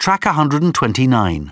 Track 129.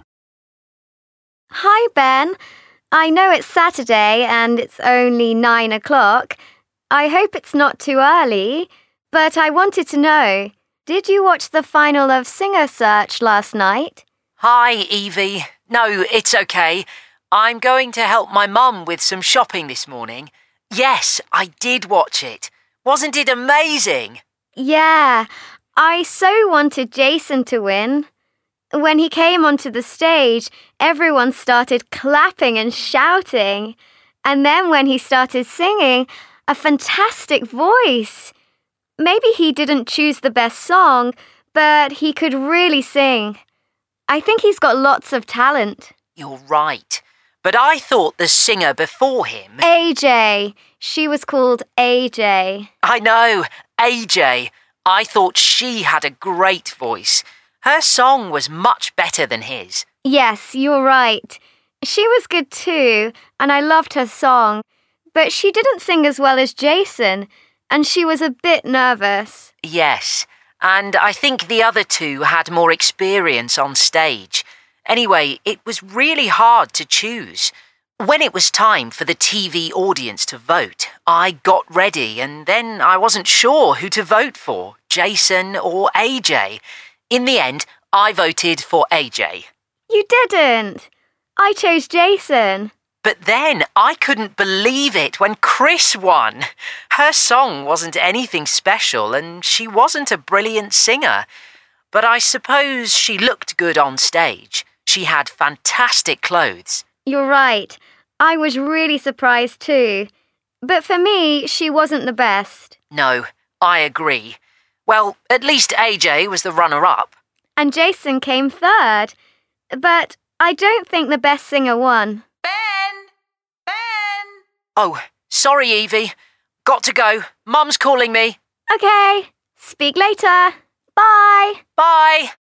Hi, Ben. I know it's Saturday and it's only 9 o'clock. I hope it's not too early, but I wanted to know, did you watch the final of Singer Search last night? Hi, Evie. No, it's okay. I'm going to help my mum with some shopping this morning. Yes, I did watch it. Wasn't it amazing? Yeah, I so wanted Jason to win. When he came onto the stage, everyone started clapping and shouting. And then when he started singing, a fantastic voice. Maybe he didn't choose the best song, but he could really sing. I think he's got lots of talent. You're right. But I thought the singer before him... AJ. She was called AJ. I know, AJ. I thought she had a great voice. Her song was much better than his. Yes, you're right. She was good too, and I loved her song. But she didn't sing as well as Jason, and she was a bit nervous. Yes, and I think the other two had more experience on stage. Anyway, it was really hard to choose. When it was time for the TV audience to vote, I got ready and then I wasn't sure who to vote for, Jason or AJ. In the end, I voted for AJ. You didn't. I chose Jason. But then I couldn't believe it when Chris won. Her song wasn't anything special and she wasn't a brilliant singer. But I suppose she looked good on stage. She had fantastic clothes. You're right. I was really surprised too. But for me, she wasn't the best. No, I agree. Well, at least AJ was the runner-up. And Jason came third. But I don't think the best singer won. Ben! Oh, sorry, Evie. Got to go. Mum's calling me. Okay. Speak later. Bye. Bye.